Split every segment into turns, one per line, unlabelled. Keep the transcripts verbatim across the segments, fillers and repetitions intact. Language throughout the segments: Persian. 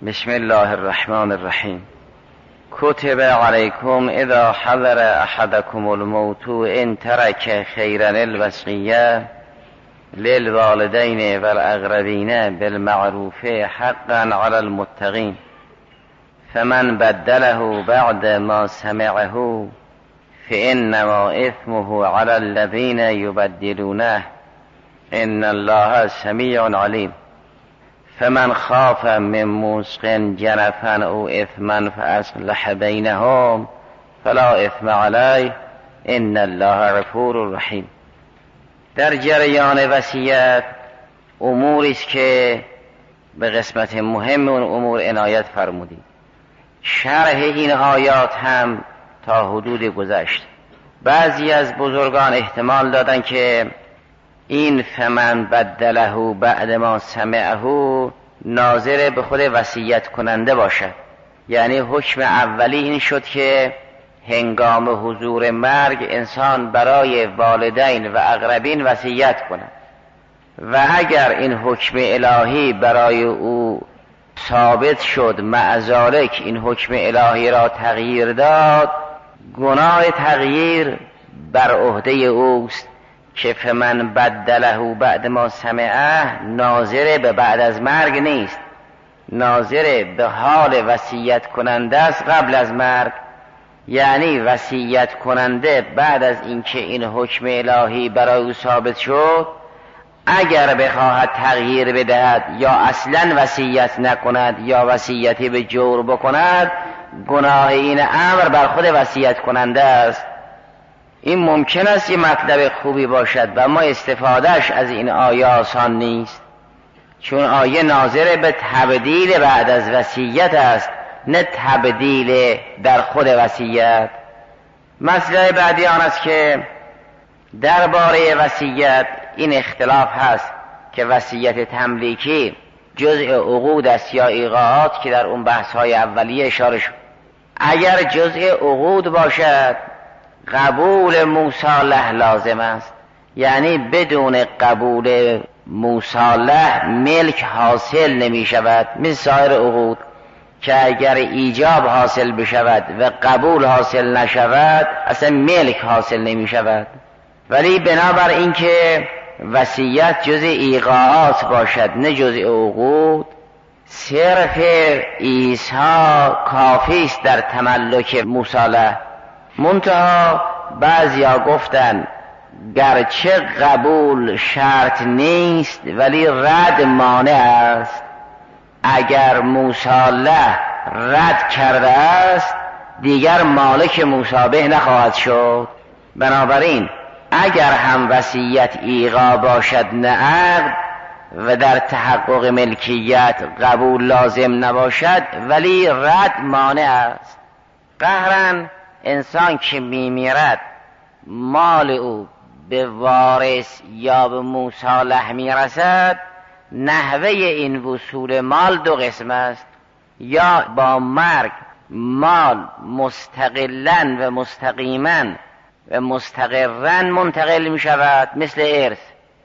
بسم الله الرحمن الرحیم. کتب علیکم اذا حضر احدکم الموت ان ترک خیرا الوصیه للوالدین والاقربین بالمعروف حقا علی المتقین فمن بدله بعد ما سمعه فانما اثمه علی الذین یبدلونه ان الله سمیع علیم. فمن خاف من موص جنفا او اثما فاصلح بینهم فلا اثم علیه ان الله غفور رحیم. در جریان وصیت اموری است که به قسمت مهم اون امور عنایت فرمودید. شرح این آیات هم تا حدود گذشت. بعضی از بزرگان احتمال دادن که این فمن بدله بعد ما سمعه ناظر به خود وصیت کننده باشد، یعنی حکم اولی این شد که هنگام حضور مرگ انسان برای والدین و اقربین وصیت کند و اگر این حکم الهی برای او ثابت شد معذالک این حکم الهی را تغییر داد، گناه تغییر بر عهده اوست که فمن بدله بعد ما سمعه ناظر به بعد از مرگ نیست، ناظر به حال وصیت کننده است قبل از مرگ. یعنی وصیت کننده بعد از اینکه این حکم الهی برای او ثابت شد اگر بخواهد تغییر بدهد یا اصلا وصیت نکند یا وصیتی به جور بکند، گناه این امر بر خود وصیت کننده است. این ممکن است یه مطلب خوبی باشد و اما استفادهش از این آیه آسان نیست، چون آیه ناظر به تبدیل بعد از وصیت است نه تبدیل در خود وصیت. مسئله بعدی آن است که درباره وصیت این اختلاف هست که وصیت تملیکی جزء عقود است یا ایقاعات که در اون بحث های اولیه اشاره شد. اگر جزء عقود باشد قبول مصالح لازم است، یعنی بدون قبول مصالح ملک حاصل نمی شود. مثل سایر عقود که اگر ایجاب حاصل بشود و قبول حاصل نشود اصلا ملک حاصل نمی شود. ولی بنابر اینکه وصیت جز ایقاعات باشد نه جز عقود، صرف ایسا کافی است در تملک مصالح. منتها بعضیا گفتن گرچه قبول شرط نیست ولی رد مانع است. اگر مصالح رد کرده است دیگر مالک مشابه نخواهد شد. بنابراین اگر هم وصیت ایقاع باشد نه عقد و در تحقق ملکیت قبول لازم نباشد ولی رد مانع است. قهرن انسان که میمیرد مال او به وارث یا به مصالح میرسد، نحوه این وصول مال دو قسم است. یا با مرگ مال مستقلاً و مستقیماً و مستقراً منتقل می شود، مثل ارث.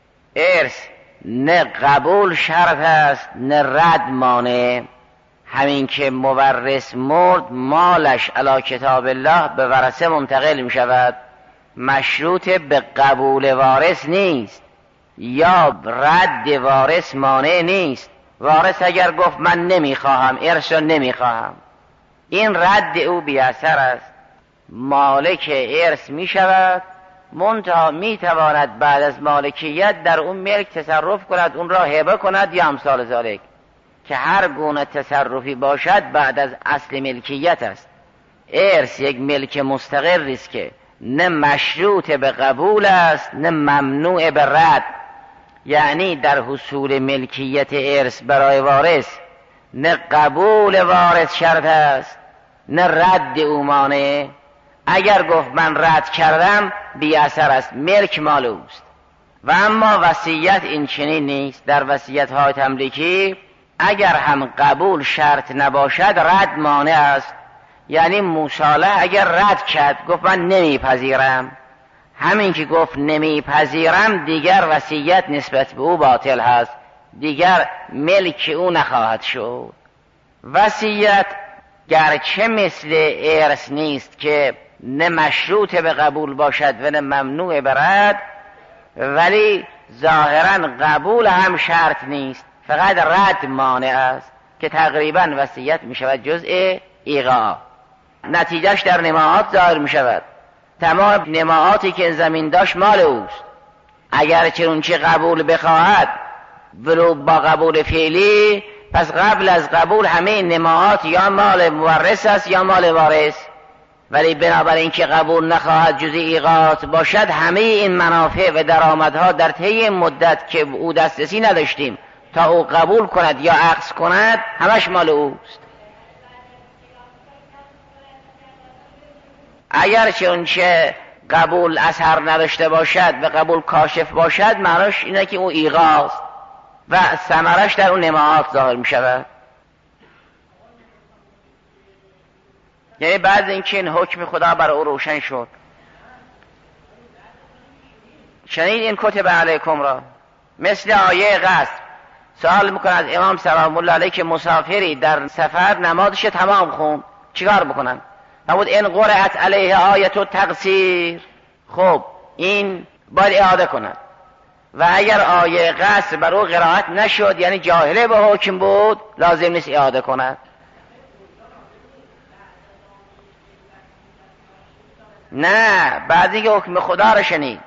ارث نه قبول شرط است نه رد مانع. همین که مورث مرد مالش علی کتاب الله به ورثه منتقل می شود، مشروط به قبول وارث نیست یا رد وارث مانع نیست. وارث اگر گفت من نمی خواهم ارث را نمی خواهم، این رد او بی اثر است، مالک ارث می شود. منتها می تواند بعد از مالکیت در اون ملک تصرف کند، اون را هبه کند یا امثال ذالک، که هر گونه تصرفی باشد بعد از اصل ملکیت است. ارث یک ملک مستقر است که نه مشروط به قبول است نه ممنوع به رد. یعنی در حصول ملکیت ارث برای وارث نه قبول وارث شرط است نه رد او مانع. اگر گفت من رد کردم بی اثر است، ملک مال اوست. و اما وصیت این چنین نیست. در وصیت های تملیکی اگر هم قبول شرط نباشد رد مانع است. یعنی مصالح اگر رد کرد گفت من نمیپذیرم، همین که گفت نمیپذیرم دیگر وصیت نسبت به او باطل هست، دیگر ملک او نخواهد شد. وصیت گرچه مثل ارث نیست که نه مشروط به قبول باشد و نه ممنوع به رد، ولی ظاهرا قبول هم شرط نیست، فقط رد مانع است که تقریبا وصیت می شود جزء ایقاع. نتیجهش در نماعات ظاهر می شود. تمام نماعاتی که زمین داشت مال اوست، اگر چنانچه قبول بخواهد ولو با قبول فعلی، پس قبل از قبول همه نماعات یا مال مورث است یا مال وارث، ولی بنابراین که قبول نخواهد جز ایقاعات باشد، همه این منافع و درآمدها در طی مدت که او دسترسی نداشتیم تا او قبول کند یا عقد کند همش مال اوست. اگر چنانچه قبول اثر نداشته باشد و قبول کاشف باشد، معناش اینه که او ایقاع است و ثمرش در اون نماعات ظاهر می شود. یعنی بعد اینکه این حکم خدا بر او روشن شد، شنید این کتب علیکم را، مثل آیه قصر سوال میکنه از امام سلام الله علیه که مسافری در سفر نمازش تمام خون چیکار بکنن؟ نبود این قرأت علیه آیت و تقصیر، خب این باید اعاده کند. و اگر آیه قصر بر او قرائت نشد، یعنی جاهله به حکم بود، لازم نیست اعاده کند. نه، بعد اینکه حکم خدا را شنید،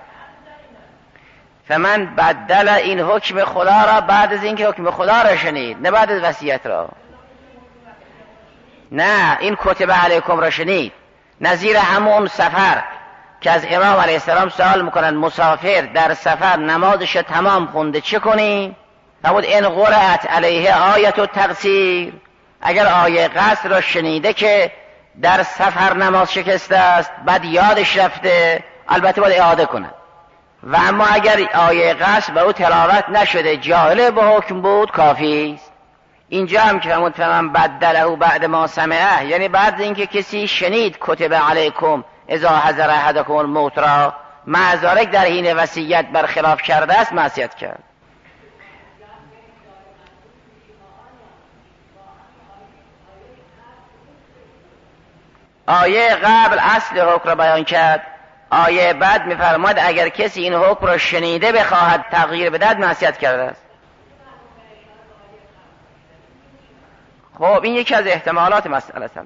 فمن بدل این حکم خدا را بعد از اینکه حکم خدا را شنید، نه بعد از وصیت را. نه، این کتب علیکم را شنید، نظیر همون سفر که از امام علیه السلام سوال میکنن مسافر در سفر نمازش تمام خونده چه کنی؟ نبود این قرأت علیه آیت و تقصیر، اگر آیه قصر را شنیده که در سفر نماز شکسته است، بعد یادش رفته، البته باید اعاده کند. و اما اگر آیه قصر به او تلاوت نشده، جاهله به حکم بود، کافی است. اینجا هم که فرمود فمن بدله بعد ما سمعه، یعنی بعد اینکه کسی شنید کتب علیکم اذا حضر احدکم الموت را، معذالک در حین وصیت برخلاف کرده است، معصیت کرد. آیه قبل اصل حکم را بیان کرد، آیه بعد میفرماد اگر کسی این حکم را شنیده بخواهد تغییر بدهد، معصیت کرده است. خب این یکی از احتمالات مسئله است.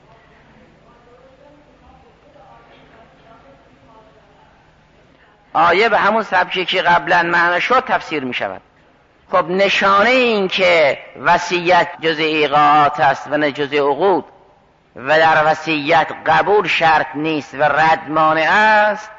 آیه به همون سبکی که قبلا معنی شد تفسیر می شود. خب نشانه این که وصیت جزء ایقاعات است و نه جزء عقود و در وصیت قبول شرط نیست و رد مانع است،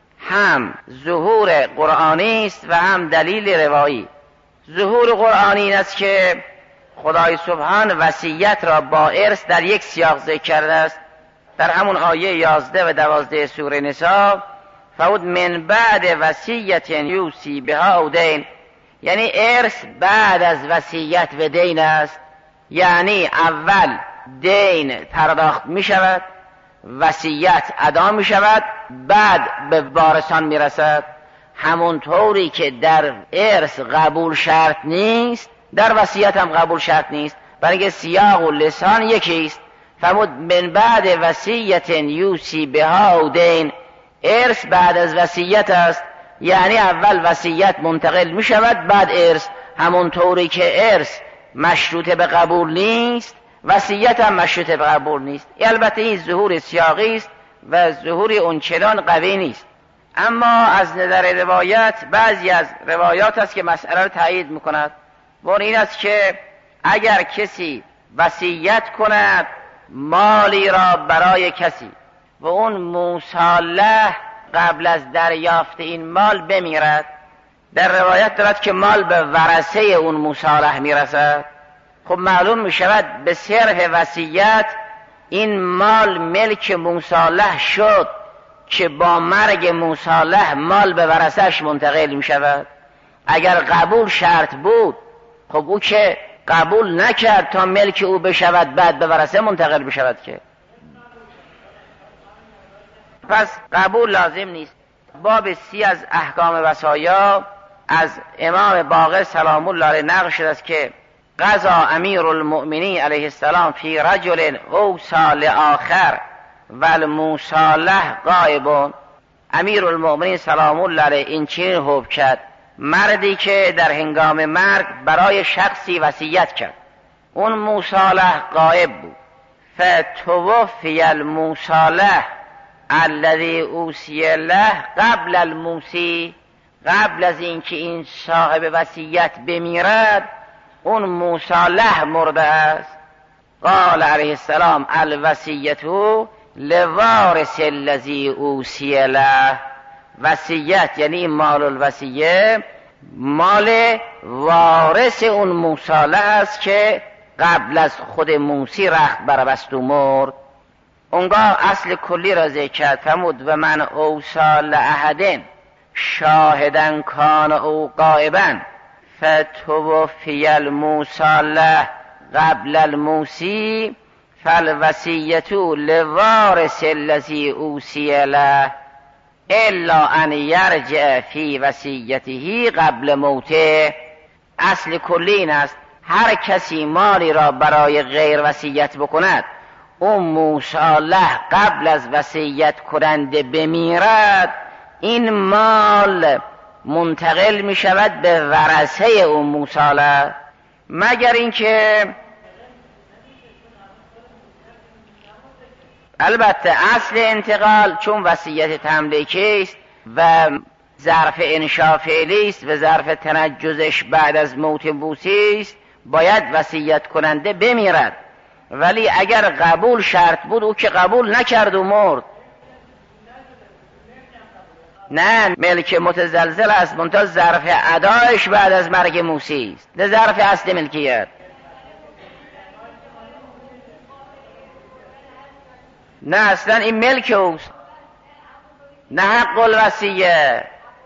هم ظهور قرآنی است و هم دلیل روایی. ظهور قرآنی این است که خدای سبحان وصیت را با ارث در یک سیاق ذکر کرده است، در همون آیه یازده و دوازده سوره نساء، فود من بعد وصیت یوصی بها او دین، یعنی ارث بعد از وصیت و دین است، یعنی اول دین پرداخت می شود، وصیت ادا می شود، بعد به وارثان می رسد. همون طوری که در ارث قبول شرط نیست، در وصیت هم قبول شرط نیست، برای اینکه سیاق و لسان یکی است. فرمود من بعد وصیت یوصی بها او دین، ارث بعد از وصیت است، یعنی اول وصیت منتقل می شود، بعد ارث. همون طوری که ارث مشروط به قبول نیست، وصیت هم مشروط به قبول نیست. البته این ظهور سیاقی است و ظهور اونچنان قوی نیست. اما از نظر روایت، بعضی از روایات است که مسئله را تایید میکند و این است که اگر کسی وصیت کند مالی را برای کسی و اون مصالح قبل از دریافت این مال بمیرد، در روایت دارد که مال به ورثه اون مصالح میرسد، خب معلوم می شود به صرف وصیت این مال ملک مصالح شد که با مرگ مصالح مال به ورثه‌اش منتقل می شود. اگر قبول شرط بود، خب او که قبول نکرد تا ملک او بشود بعد به ورثه منتقل بشود که، پس قبول لازم نیست. باب سی از احکام وصایا از امام باقر سلام الله علیه نقل شده است که قضا امیر المؤمنین علیه السلام فی رجل اوصی لآخر و المصالح غایب. امیر المؤمنین سلام الله علیه این چنین حکم کرد: مردی که در هنگام مرگ برای شخصی وصیت کرد، اون مصالح غایب بود. فتوفی المصالح الذی اوصی له قبل الموصی، قبل از اینکه این صاحب وصیت بمیرد اون مصالح مرده است. قال علیه السلام: الوصیت لوارث الذی اوصی له. وصیت یعنی مال الوصیه مال وارث اون مصالح است که قبل از خود موصی رخت بربست و مرد. اونگاه اصل کلی را ذکر کرد، فرمود: و من اوصی لأحد شاهدا کان او غایبا فتوفی المصالح قبل الموصی فالوصیة لوارث الذی اوصی له الا ان یرجع فی وصیته قبل موته. اصل کلی این است: هر کسی مالی را برای غیر وصیت بکند، اون مصالح قبل از وصیت کننده بمیرد، این مال منتقل می شود به ورثه اون مصالح، مگر اینکه البته اصل انتقال چون وصیت تملیکی است و ظرف انشاء فعلی است و ظرف تنجزش بعد از موت موصی است، باید وصیت کننده بمیرد. ولی اگر قبول شرط بود، او که قبول نکرد و مرد، نه ملک متزلزل است، منتها ظرف ادایش بعد از مرگ موصی است، نه ظرف اصل ملکیت. نه اصلا این ملک اوست، نه حق الوصیه،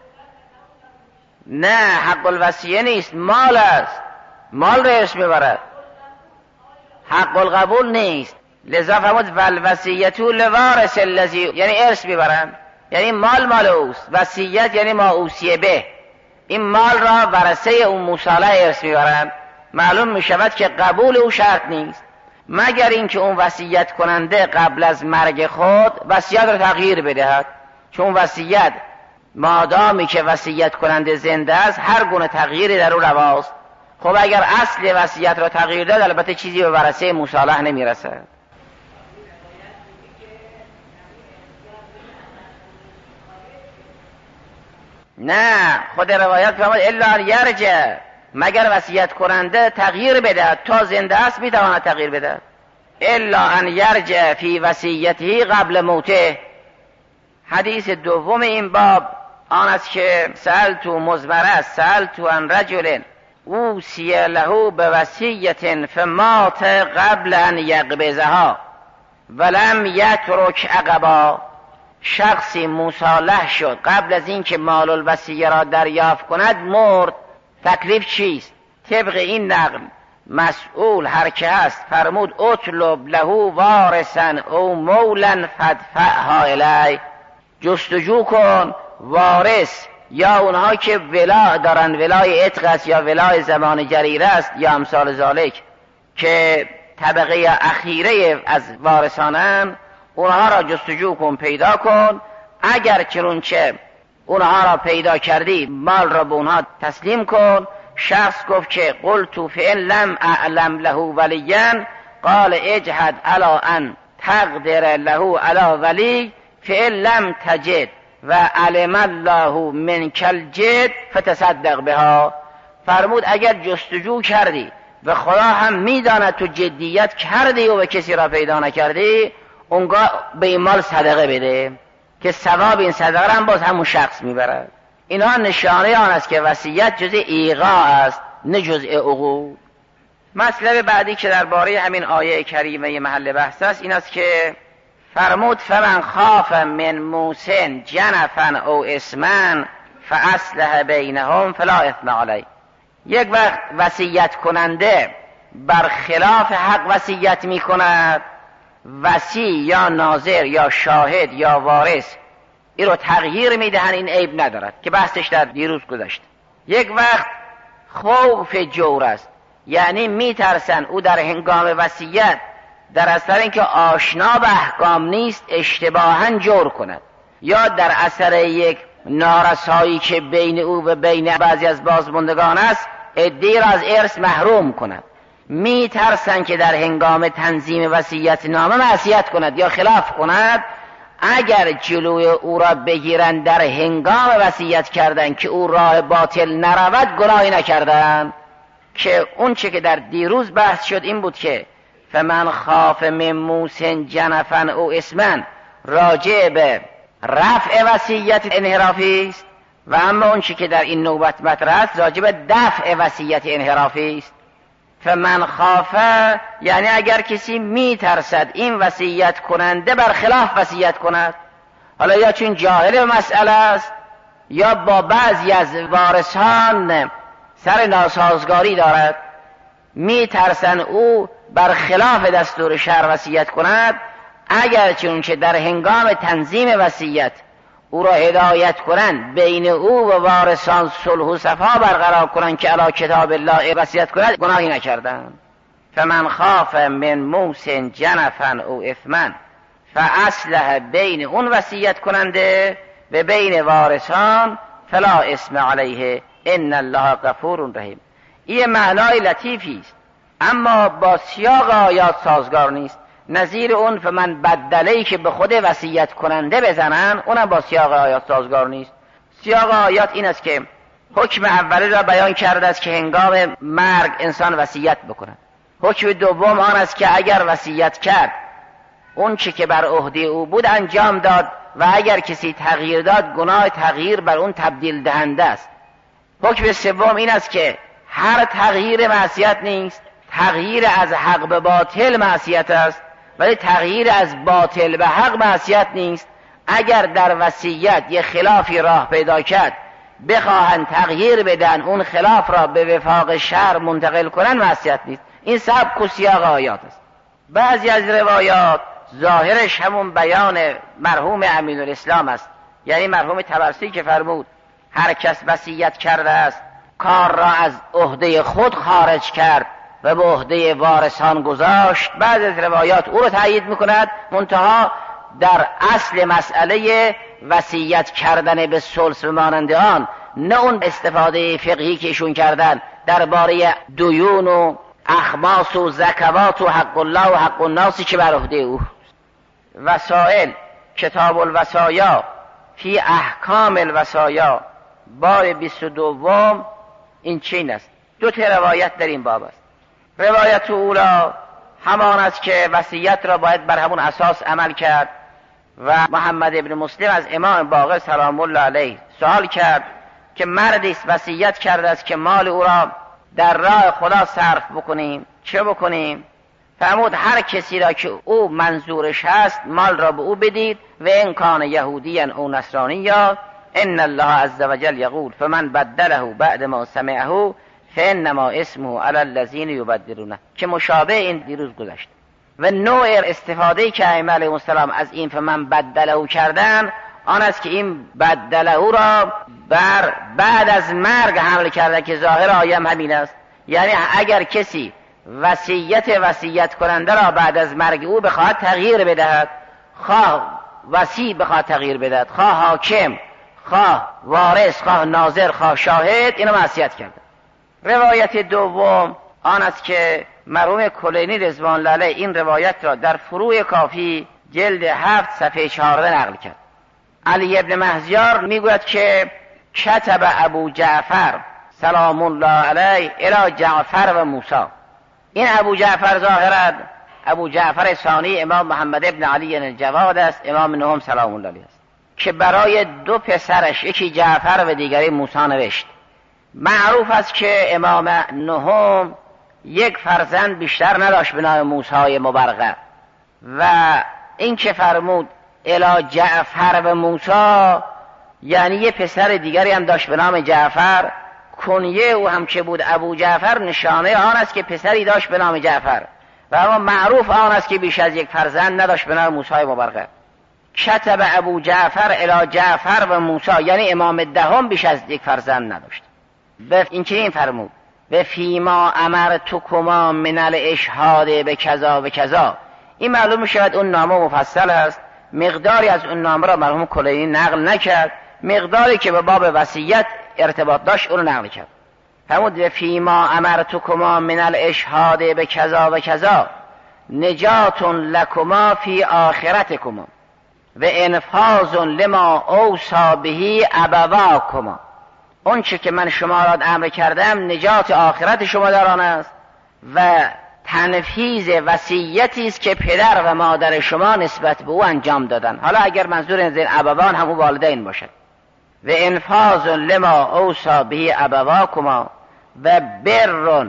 نه حق الوصیه نیست، مال است، مال را ارث میبرد، حق القبول نیست. لذا فرمود والوصیة لوارث الذی، یعنی ارث میبرند، یعنی مال مال اوست. وصیت یعنی ما اوصی به، این مال را ورثه اون مصالح ارث میبرند. معلوم میشود که قبول او شرط نیست، مگر اینکه اون وصیت کننده قبل از مرگ خود وصیت را تغییر بدهد، چون وصیت مادامی که وصیت کننده زنده است هر گونه تغییری در او رواست. خب اگر اصل وصیت را تغییر داد، البته چیزی به ورثه مصالح نمیرسد. نه، خود روایت فرمود الا ان یرجع، مگر وصیت کننده تغییر بدهد، تا زنده است میتواند تغییر بدهد. الا ان یرجع فی وصیته قبل موته. حدیث دوم این باب آن است که سألت مزمره سألت عن رجل اوصی له بوصیة فمات قبل ان یقبضها ولم یترک عقبا. شخصی مصالح شد قبل از اینکه مال الوصیه را دریافت کند، مرد. تکلیف چیست؟ طبق این نقل مسئول هر که هست فرمود اطلب له وارثا او مولا فدفعها الی. جستجو کن وارث یا اونها که ولا دارن، ولای عتق است یا ولای زمان جریره است یا امثال ذالک، که طبقه اخیره از وارثانن، اونها را جستجو کن، پیدا کن. اگر چنانچه اونها را پیدا کردی، مال را به اونها تسلیم کن. شخص گفت که قلت فإن لم اعلم له ولیا قال اجهد علی ان تقدر له علی ولی فإن لم تجد و علم الله منک الجد فتصدق بها. فرمود اگر جستجو کردی و خدا هم میداند تو جدیت کردی و به کسی را پیدا نکردی، اونگاه به این مال صدقه بده که ثواب این صدقه هم باز همون شخص میبرد. اینها نشانه آن است که وصیت جزء ایقاع است، نه جزء عقود. مطلب بعدی که درباره همین آیه کریمه محل بحث است این است که فرمود فمن خاف من موسن جنفا او اسما فاصلح بینهم فلا اثم علیه. یک وقت وصیت کننده بر خلاف حق وصیت می کند، وصی یا ناظر یا شاهد یا وارث این رو تغییر می دهن، این عیب ندارد که بحثش در دیروز گذشت. یک وقت خوف جور است،
یعنی میترسن او در هنگام وصیت در اثر اینکه آشنا به احکام نیست اشتباهاً جور کند، یا در اثر یک نارسایی که بین او و بین بعضی از بازماندگان است عده‌ای را از ارث محروم کند. می ترسن که در هنگام تنظیم وصیت نامه معصیت کند یا خلاف کند. اگر جلوی او را بگیرند در هنگام وصیت کردن که او راه باطل نرود، گناهی نکردن. که اون چه که در دیروز بحث شد این بود که فمن خاف من موص جنفا او اثما راجع به رفع وصیت انحرافی است، و اما اون چه که در این نوبت مطرح است راجع به دفع وصیت انحرافی است. فمن خافه یعنی اگر کسی می ترسد این وصیت کننده برخلاف وصیت کند، حالا یا چون جاهل مسئله است یا با بعضی از وارثان سر ناسازگاری دارد، می ترسن او برخلاف دستور شرع وصیت کند، اگر چون که در هنگام تنظیم وصیت او را هدایت کنند، بین او و وارثان صلح و صفا برقرار کنند که علی کتاب الله وصیت کنند، گناهی نکردند. فمن خاف من موص جنفا او اثما فاصلح بین اون وصیت کننده و بین وارثان فلا اسم علیه ان الله غفور رحیم. این معنای لطیفی است اما با سیاق آیات سازگار نیست. نظیر اون فمن بدله‌ای که به خود وصیت کننده بزنن، اونم با سیاق آیات سازگار نیست. سیاق آیات این است که حکم اولی را بیان کرده است که هنگام مرگ انسان وصیت بکند. حکم دوم آن است که اگر وصیت کرد اون چه که بر عهده او بود انجام داد و اگر کسی تغییر داد گناه تغییر بر اون تبدیل دهنده است. حکم سوم این است که هر تغییر معصیت نیست، تغییر از حق به باطل معصیت است، ولی تغییر از باطل به حق معصیت نیست. اگر در وصیت یه خلافی راه پیدا کرد بخواهند تغییر بدن اون خلاف را به وفاق شرع منتقل کنن معصیت نیست. این سبک و سیاق آیات است. بعضی از روایات ظاهرش همون بیان مرحوم امین الاسلام است، یعنی مرحوم طبرسی که فرمود هر کس وصیت کرده است کار را از عهده خود خارج کرد و به عهده وارثان گذاشت. بعض از روایات او را تأیید میکند، منتها در اصل مسئله وصیت کردن به ثلث و مانند آن، نه اون استفاده فقهی که ایشون کردن درباره دیون و اخماس و زکوات و حق الله و حق الناسی که بر عهده او. وسائل کتاب الوصایا فی احکام الوصایا باب بیست و دوم این چین است. دو تا روایت در این باب است. روایت اولا همان است که وصیت را باید بر همون اساس عمل کرد و محمد ابن مسلم از امام باقر سلام الله علیه سوال کرد که مردی است وصیت کرده است که مال او را در راه خدا صرف بکنیم، چه بکنیم؟ فرمود هر کسی را که او منظورش هست مال را به او بدید و ان کان یهودیا او نصرانیا ان الله عز وجل یقول فمن بدله بعد ما سمعه فانما اسمه علی الذین یبدلونه، که مشابه این دیروز گذشت. و نوع استفاده که ائمه علیهم السلام از این فمن بدله کردن آن است که این بدله را بر بعد از مرگ حمل کرده که ظاهر آیه همین است. یعنی اگر کسی وصیت وصیت کننده را بعد از مرگ او بخواهد تغییر بدهد، خواه وصی بخواهد تغییر بدهد، خواه حاکم، خواه وارث، خواه ناظر، خواه شاهد، اینو معصیت کرده. روایت دوم آن است که مرحوم کلینی رضوان الله علیه این روایت را در فروع کافی جلد هفت صفحه چهارده نقل کرد. علی ابن مهزیار میگوید که کتب ابو جعفر سلام الله علیه الی جعفر و موسی. این ابو جعفر ظاهرا ابو جعفر ثانی امام محمد ابن علی الجواد است، امام نهم سلام الله علیه است، که برای دو پسرش یکی جعفر و دیگری موسی نوشت. معروف است که امام نهم یک فرزند بیشتر نداشت به نام موسی مبرقه، و این که فرمود الی جعفر و موسی یعنی یه پسر دیگری هم داشت به نام جعفر. کنیه او هم که بود ابو جعفر نشانه آن است که پسری داشت به نام جعفر، و اما معروف آن است که بیش از یک فرزند نداشت به نام موسی مبرقه. کتب ابو جعفر الی جعفر و موسی یعنی امام دهم بیش از یک فرزند نداشت. به این چنین فرمود و فیما امرتکما من الاشهاد به کذا و کذا. این معلوم میشود اون نامه مفصل است، مقداری از اون نامه را مرحوم کلینی نقل نکرد، مقداری که به باب وصیت ارتباط داشت اون نقل کرد. فرمود و فیما امرتکما من الاشهاد به کذا و کذا نجات لکما فی آخرتکما و انفاذ لما اوصی به ابواکما. اون چه که من شما را امر کردم نجات آخرت شما در آن است و تنفیذ وصیتی است که پدر و مادر شما نسبت به او انجام دادن. حالا اگر منظور از این ابوان همون والدین باشد. و انفاذ لما اوصی به ابواکما و بر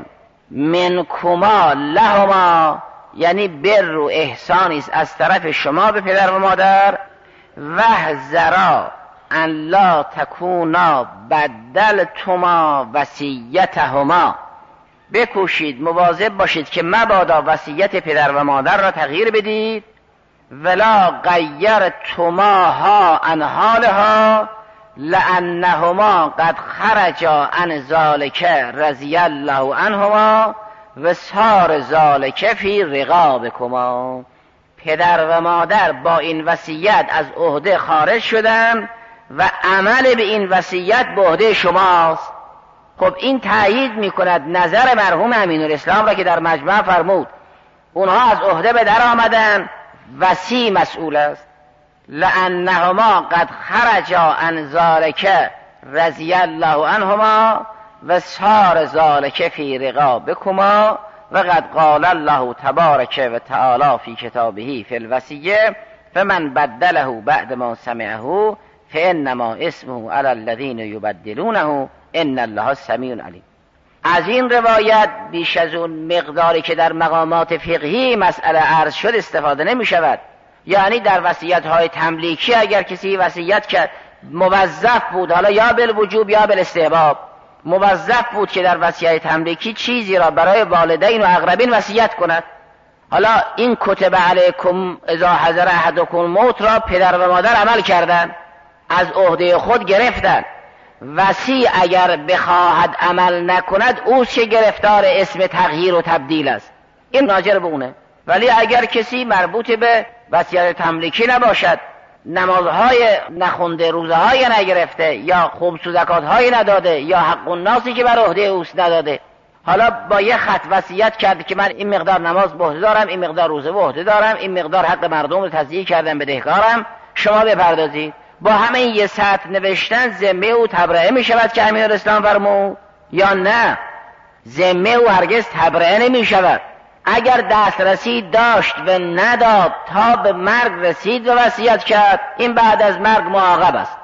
منکما لهما، یعنی بر و احسانی است از طرف شما به پدر و مادر. و احذرا ان لا تکونا بدلتما وصیتهما، بکوشید مواظب باشید که مبادا وصیت پدر و مادر را تغییر بدید. ولا غیرتماها عن حالها لانهما قد خرجا عن ذلک رضی الله عنهما و صار ذلک فی رقابکما. پدر و مادر با این وصیت از عهده خارج شدن و عمل به این وصیت به عهده شماست. خب این تأیید میکند نظر مرحوم امینالاسلام را که در مجمع فرمود اونها از عهده به در آمدن، وصی مسئول است. لانهما قد خرجا عن ذلک رضی الله عنهما و صار ذلک فی رقابکما و قد قال الله تبارک و تعالی فی کتابه فی الوصیه فمن بدله بعد ما سمعه فانما اسمه علی الذین یبدلونه ان الله سمیع علیم. از این روایت بیش از اون مقداری که در مقامات فقهی مسئله عرض شد استفاده نمی شود. یعنی در وصیت های تملیکی اگر کسی وصیت کرد موظف بود، حالا یا بالوجوب یا بالاستحباب، موظف بود که در وصیت تملیکی چیزی را برای والدین و اقربین وصیت کند. حالا این کتب علیکم اذا حضر احدکم الموت را پدر و مادر عمل کردن، از عهده خود گرفتن. وصی اگر بخواهد عمل نکند او چه گرفتار اسم تغییر و تبدیل است، این ناظر به اونه. ولی اگر کسی مربوط به وصیت تملیکی نباشد، نمازهای نخونده، روزهای نگرفته، یا خمس و زکاتهای نداده، یا حق الناسی که بر عهده اوست نداده، حالا با یه خط وصیت کرده که من این مقدار نماز به عهده دارم، این مقدار روزه به عهده دارم، این مقدار حق مردم رو تضییع کردم بدهکارم، شما بپردازید. با همه این یه سطر نوشتن ذمه او تبرئه می شود که امینالاسلام فرمود یا نه؟ ذمه او هرگز تبرئه نمی شود. اگر دسترسی داشت و نداد تا به مرگ رسید و وصیت کرد، این بعد از مرگ معاقب است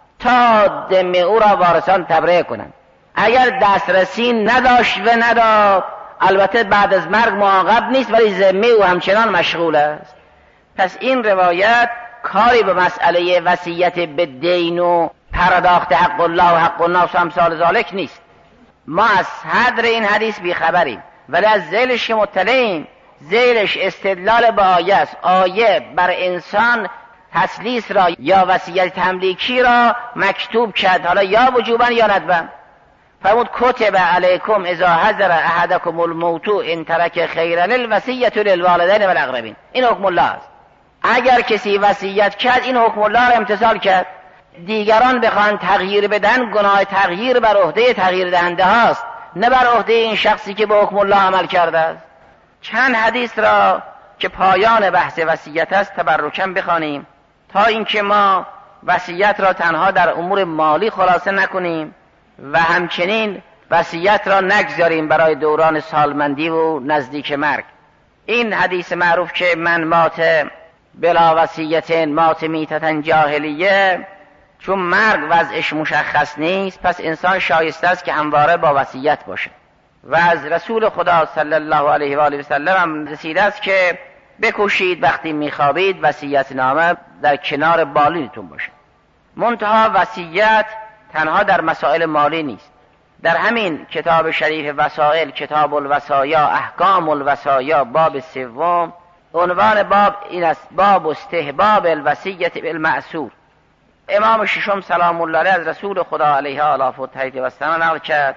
تا ذمه او را وارثان تبرئه کنند. اگر دسترسی نداشت و نداد، البته بعد از مرگ معاقب نیست ولی ذمه او همچنان مشغول است. پس این روایت کاری به مسئله وصیت به دین و پرداخت حق الله و حق الناس و امثال ذالک نیست. ما از صدر این حدیث بیخبریم ولی از ذیلش که مطلعیم. ذیلش استدلال به آیه است. آیه بر انسان تسلیس را یا وصیت تملیکی را مکتوب کرد، حالا یا وجوبا یا ندبا. فرمود کتب علیکم اذا حضر احدکم الموت ان ترک خیرا الوصیة للوالدین والاقربین. این حکم الله است. اگر کسی وصیت کرد این حکم الله را امتثال کرد. دیگران بخوان تغییر بدن، گناه تغییر بر عهده تغییر دهنده هاست، نه بر عهده این شخصی که به حکم الله عمل کرده است. چند حدیث را که پایان بحث وصیت است تبرکاً بخوانیم تا اینکه ما وصیت را تنها در امور مالی خلاصه نکنیم و همچنین وصیت را نگذاریم برای دوران سالمندی و نزدیک مرگ. این حدیث معروف که من مات بلا وصیت مات میتة جاهلیه، چون مرگ وضعش مشخص نیست پس انسان شایسته است که همواره با وصیت باشه. و از رسول خدا صلی الله علیه و آله و سلم هم رسیده است که بکوشید وقتی میخوابید وصیت نامه در کنار بالینتون باشه. منتها وصیت تنها در مسائل مالی نیست. در همین کتاب شریف وسائل، کتاب الوصایا، احکام الوصایا، باب سوم، عنوان باب این است: باب استحباب الوصیت بالمأثور. امام ششم سلام الله علیه از رسول خدا علیه آلاف و تحیید و سلام نقل کرد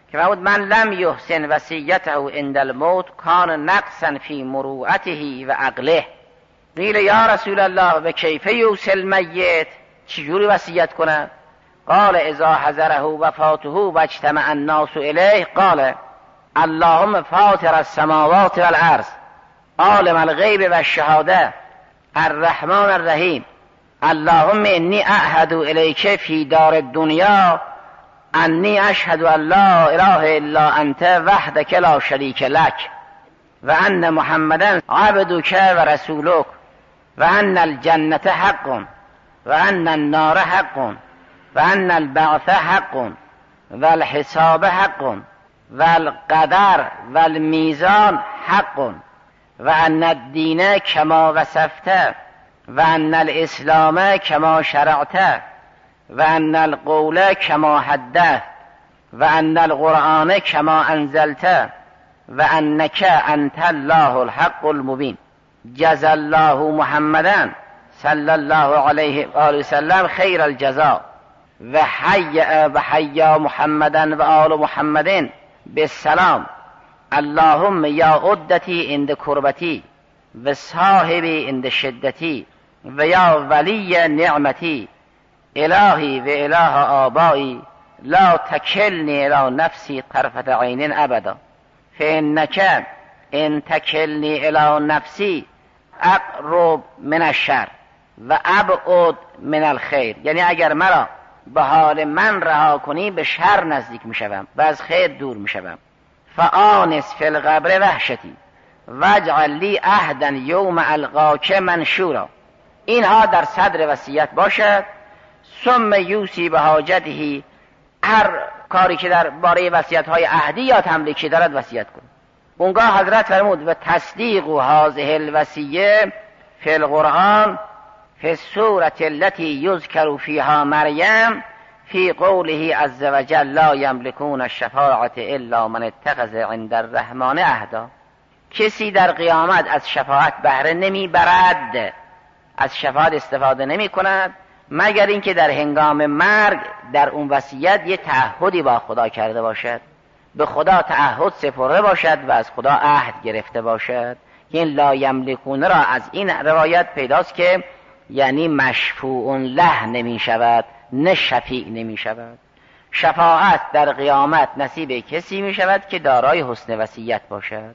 که فرمود من لم یحسن وصیته عند الموت کان نقصا فی مروءته و عقله. قیل یا رسول الله و کیف یوصی المیت، چجوری وصیت کنه؟ قال اذا حضره وفاته و اجتمع الناس الیه قال اللهم فاطر السماوات والارض عالم الغیب و الشهاده الرحمن الرحیم اللهم انی اعهد الیک فی دار الدنیا انی اشهد ان لا اله الا انت وحدک لا شریک لک و ان محمدا عبدک و رسولک و ان الجنة حق و ان النار حق و ان البعث حق و الحساب حق و القدر و المیزان حق و ان الدین کما وصفته و ان الاسلام کما شرعته و ان القول کما حدثت و ان القرآن کما انزلته و انک انت الله الحق المبین جزا الله محمدا صلی الله علیه و آله وسلم خیر الجزا و حی و حیا محمدا و آل محمد بالسلام اللهم یا عدتی عند کربتی و صاحبی عند شدتی و یا ولی نعمتی الهی و اله آبایی لا تکلنی الی نفسی طرفة عین ابدا فانک ان تکلنی الی نفسی اقرب من الشر و ابعد من الخیر. یعنی اگر مرا به حال من رها کنی به شر نزدیک می شوم و از خیر دور می شوم. فآنس فی القبر وحشتی واجعل لی عهدا یوم القاک منشورا. اینها در صدر وصیت باشد. ثم یوصی به حاجته، هر کاری که در باره وصیت های عهدی یا تملیکی دارد وصیت کن. اونگاه حضرت فرمود و تصدیق هذه الوصیه فی القرآن فی السورة التي یذکر فیها مریم فی قوله عز وجل لا یملکون الشفاعة الا من اتخذ عند الرحمن عهدا. کسی در قیامت از شفاعت بهره نمی برد، از شفاعت استفاده نمی کند مگر اینکه در هنگام مرگ در اون وصیت یه تعهدی با خدا کرده باشد، به خدا تعهد سپرده باشد و از خدا عهد گرفته باشد. این لا یملکون را از این روایت پیداست که یعنی مشفوع له نمی شود، نه شفیع نمی شود. شفاعت در قیامت نصیب کسی می شود که دارای حسن وصیت باشد.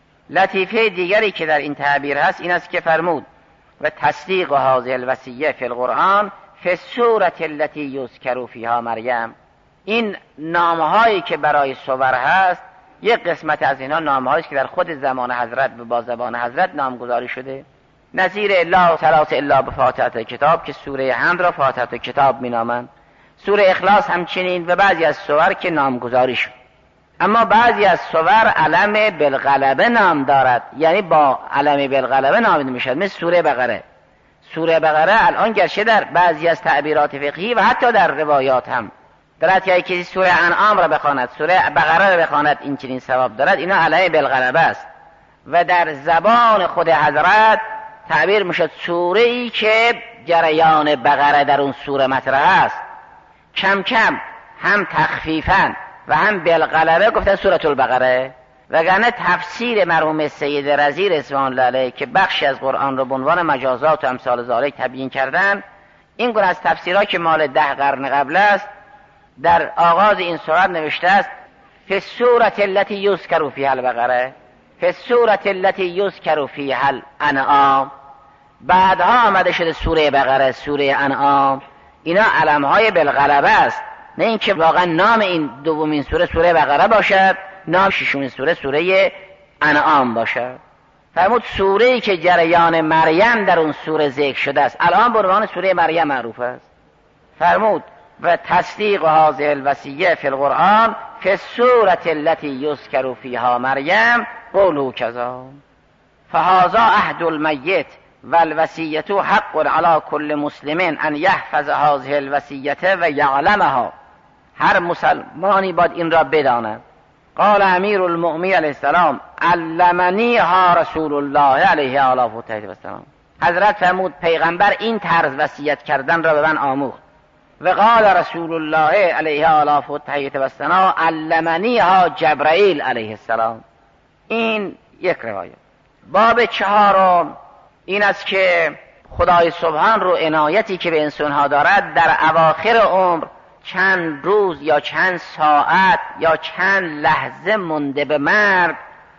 لطیفه دیگری که در این تعبیر هست این است که فرمود و تصدیق هذه الوصیه فی القرآن فی السورة التي یذکر فیها مریم. این نامهایی که برای صور هست یک قسمت از اینها نامهایی است که در خود زمان حضرت و با زبان حضرت نامگذاری شده، نظیر لا ثلاث الا بفاتحه کتاب که سوره حمد را فاتحه کتاب مینامند، سوره اخلاص همچنین و بعضی از سور که نامگذاری شد. اما بعضی از سور علم بالغلبه نام دارد، یعنی با علم بالغلبه نامیده میشد، مثل سوره بقره. سوره بقره الان گرچه در بعضی از تعبیرات فقهی و حتی در روایات هم درست که کسی سوره انعام را بخواند، سوره بقره را بخواند این چنین ثواب دارد، اینا علم بالغلبه است. و در زبان خود حضرت تعبیر میشد سوره ای که جریان بقره در اون سوره مطرح است. کم کم هم تخفیفاً و هم بالغلبه گفتن سورة البقره. وگرنه تفسیر مرحوم سید رضی رضوان الله علیه که بخشی از قرآن رو به عنوان مجازات و امثال ذالک تبیین کردن، این گونه از تفسیرها که مال ده قرن قبل است در آغاز این سوره نوشته است فی السورة التي یذکر فیها البقره فی السورة التي یذکر فیها الانعام. بعدها آمده شده سوره بقره، سوره انعام. اینا علمهای بالغلبه است، نه اینکه واقعا نام این دومین سوره سوره بقره باشد، نام ششمین سوره سوره انعام باشد. فرمود سوره ای که جریان مریم در اون سوره ذکر شده است الان به عنوان سوره مریم معروف است. فرمود و تصدیق هذه الوصیه فی القرآن فی السورة التي یذکر فیها مریم قوله کذا فهذا عهد المیت والوصیة حق علی کل مسلم ان یحفظ هذه الوصیة و یعلمها. هر مسلمانی باید این را بداند. قال امیر المؤمنین علیه السلام علمنی ها رسول الله علیه آله و السلام. حضرت فرمود پیغمبر این طرز وصیت کردن را به من آموخت. و قال رسول الله علیه آلاف و تحییت و ثنا علمنی ها جبرائیل علیه السلام. این یک روایت. باب چهارم این است که خدای سبحان رو عنایتی که به انسانها دارد در اواخر عمر چند روز یا چند ساعت یا چند لحظه مونده به مرگ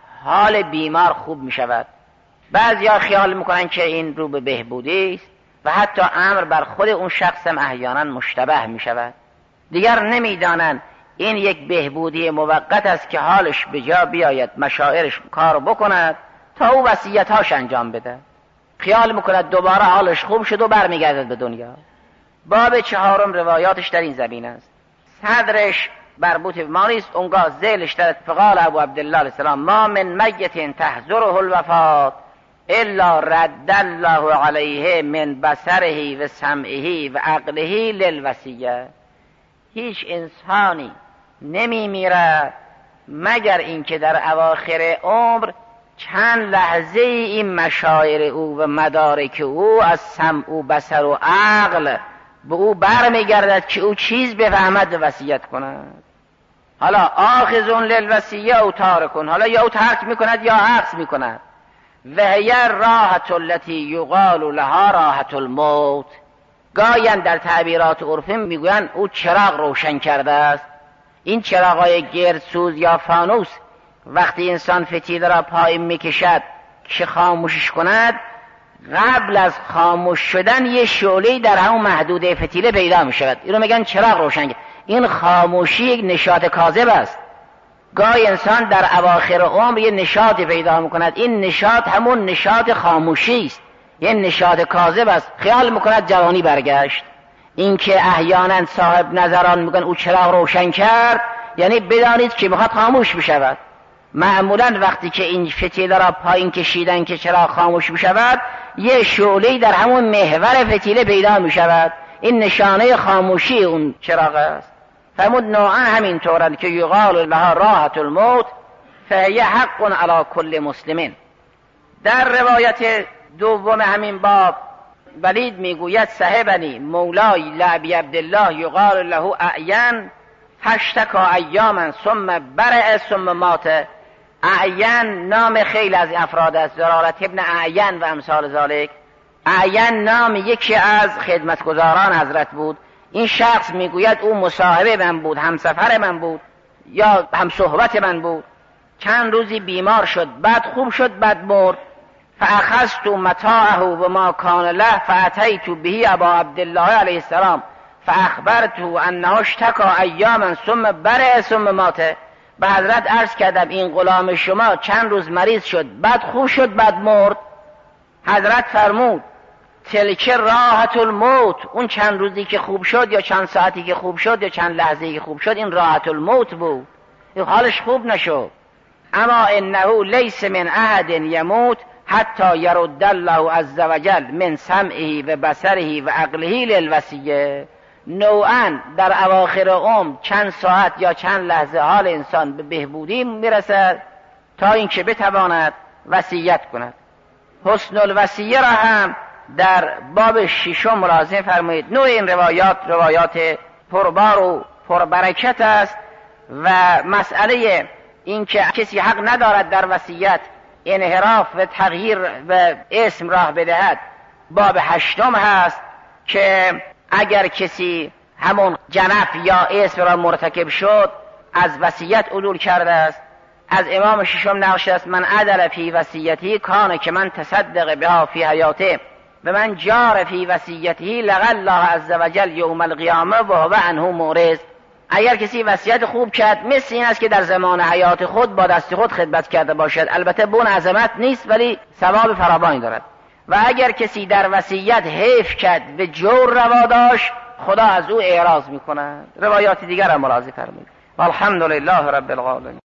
حال بیمار خوب می شود. بعضیا خیال میکنن که این رو به بهبودی است و حتی امر بر خود اون شخص هم احیانا مشتبه می شود. دیگر نمیدانند این یک بهبودی موقت است که حالش به جا بیاید، مشاعرش کار بکند تا او وصیت‌هاش انجام بده. خیال میکند دوباره حالش خوب شد و برمیگردد به دنیا. باب چهارم روایاتش در این زمین است. صدرش مربوط به ما نیست، اونگاه ذیلش در فقال ابو عبدالله علیه السلام ما من میت تحضره الوفات الا رد الله علیه من بصره و سمعه و عقله للوصیه. هیچ انسانی نمی میرد مگر اینکه در اواخر عمر چند لحظه این مشاعر او و مدارک او از سمع و بصر و عقل به او برمیگردد که او چیز بفهمد و وصیت کند. حالا آخذون للوصیه او تارکون، حالا یا او ترک میکند یا عکس میکند. و هی راحت التي یقال لها راحت الموت. گاین در تعبیرات عرفی میگویند او چراغ روشن کرده است. این چراغای گردسوز یا فانوس وقتی انسان فتیله را پایین میکشد که خاموشش کند، قبل از خاموش شدن یه شعله در همون محدوده فتیله پیدا میشود. این رو میگن چراغ روشن کرد. این خاموشی یک نشاط کاذب است. گاهی انسان در اواخر عمر یه نشاطی پیدا میکند، این نشاط همون نشاط خاموشی است، یه نشاط کاذب است. خیال میکند جوانی برگشت. این که احیانا صاحب نظران میگن او چراغ روشن کرد، یعنی بدانید که میخواد خاموش بشود. معمولا وقتی که این فتیله را پایین کشیدن که چراغ خاموش بشود، یه شعله در همون محور فتیله پیدا میشود. این نشانه خاموشی اون چراغ است. فرمود نوعا همین طورند که یقال لها راحت الموت فهی حق علی کل مسلمین. در روایت دوم همین باب ولید میگوید صاحبنی مولای لعبی عبدالله یقال له اعین فاشتکا ایاما ثم برع ثم مات. اعین نام خیلی از افراد است، زرارت ابن اعین و امثال ذالک. اعین نام یکی از خدمتگزاران حضرت بود. این شخص میگوید او مصاحب من بود، همسفر من بود یا هم صحبت من بود. چند روزی بیمار شد، بعد خوب شد، بعد مرد. فاخذت متاعه و ما کان له فاتیت به ابا عبدالله علیه السلام فاخبرته انه اشتکا ایاما ثم برع ثم مات. به حضرت عرض کردم این غلام شما چند روز مریض شد، بعد خوب شد، بعد مرد. حضرت فرمود تلک راحت الموت. اون چند روزی که خوب شد یا چند ساعتی که خوب شد یا چند لحظه‌ای که خوب شد، این راحت الموت بود، این حالش خوب نشد. اما انه لیس من احد یموت حتی یرد الله عز وجل من سمعه و بصره و عقله للوصیه. نوعا در اواخر عمر چند ساعت یا چند لحظه حال انسان به بهبودی میرسد تا اینکه بتواند وصیت کند. حسن الوصیه را هم در باب ششم ملاحظه فرمایید. نوع این روایات روایات پربار و پربرکت است و مسئله این که کسی حق ندارد در وصیت انحراف و تغییر و اسم راه بدهد باب هشتم هست که اگر کسی همون جنف یا اسم را مرتکب شد از وصیت عدول کرده است. از امام ششم نقش است من عدل فی وصیتی کان که من تصدق بها فی حیاته و من جار فی وصیته لقى الله عز وجل یوم القیامه و هو عنه معرض. اگر کسی وصیت خوب کرد مثل این است که در زمان حیات خود با دست خود خدمت کرده باشد. البته بون عظمت نیست ولی ثواب فراوانی دارد. و اگر کسی در وصیت حیف کرد و جور روا داشت خدا از او اعراض میکند. روایات دیگر هم ملاحظه فرمایید. والحمد لله رب العالمین.